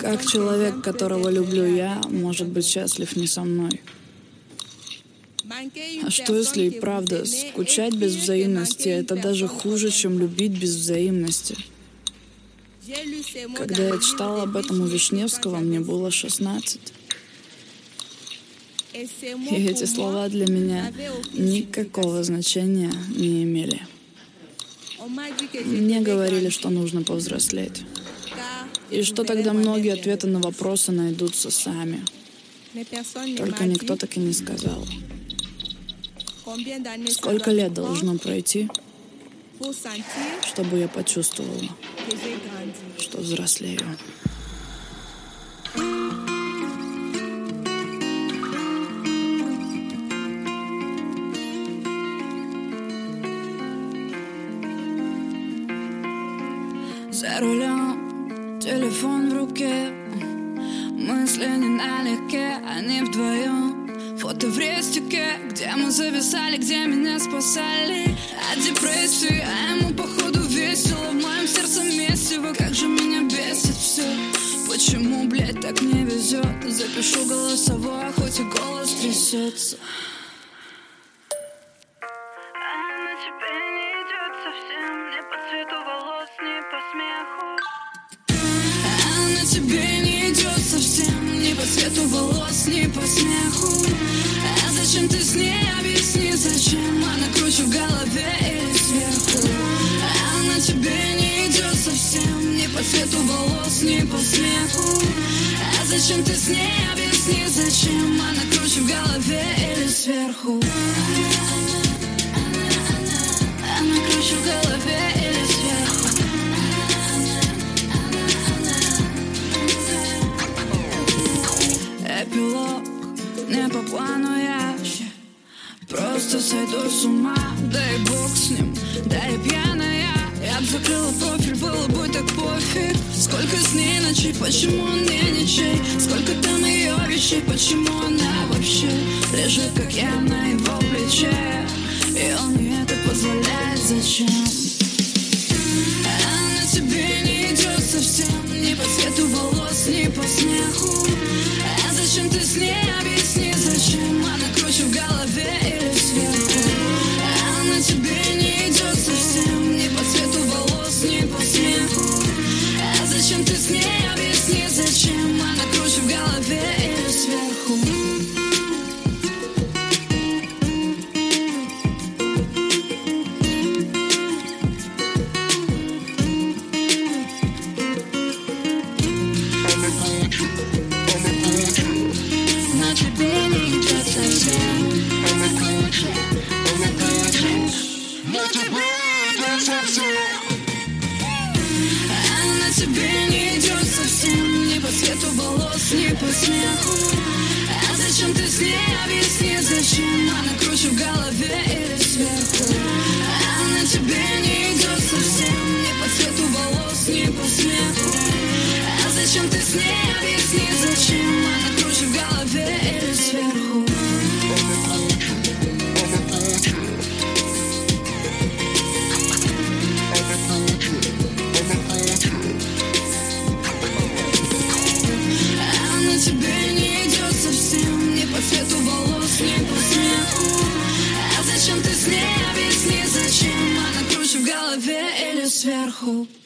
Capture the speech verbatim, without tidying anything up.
Как человек, которого люблю я, может быть счастлив не со мной? А что если и правда скучать без взаимности — это даже хуже, чем любить без взаимности? Когда я читала об этом у Вишневского, мне было шестнадцать. И эти слова для меня никакого значения не имели. Мне говорили, что нужно повзрослеть. И что тогда многие ответы на вопросы найдутся сами. Только никто так и не сказал. Сколько лет должно пройти, чтобы я почувствовала, что взрослею? За рулем, телефон в руке, мысли не налегке, они вдвоем. Фото в рестике, где мы зависали, где меня спасали от депрессии, а ему походу весело. В моем сердце месиво, как же меня бесит все. Почему, блядь, так не везет? Запишу голосовое, хоть и голос трясется. Тебе не идет совсем, ни по цвету волос, ни по смеху. А зачем ты с ней, объясни, зачем? Она круче в голове или сверху? Она тебе не идет совсем, ни по цвету волос, ни по смеху. А зачем ты с ней, объясни, зачем? Она круче в голове или сверху? Она круче в голове или сверху? Эпилог, не по плану я просто сойду с ума, да и бог с ним, да и пьяная. Я б закрыла профиль, было бы так пофиг. Сколько с ней ночей, почему он мне ничей? Сколько там ее вещей, почему она вообще лежит, как я на его плече? И он мне это позволяет, зачем? Она тебе не идет совсем, ни по цвету волос, ни по смеху. А зачем ты с ней, объясни, зачем? Она круче в голове или сверху? Она тебе не идет совсем, ни по цвету волос, ни по смеху. А зачем ты с ней, объясни, зачем? Она круче в голове или сверху? Она тебе не идет совсем, ни по цвету волос, ни по смеху. А зачем ты с ней, объясни, зачем? Она круче в голове или сверху? Она тебе не идет совсем, ни по цвету волос, ни по смеху. А зачем ты с ней, объясни, зачем? Она круче в голове или сверху? Тебе не идет совсем, ни по цвету волос, ни по смеху. А зачем ты с ней, объясни, зачем? Она круче в голове или сверху?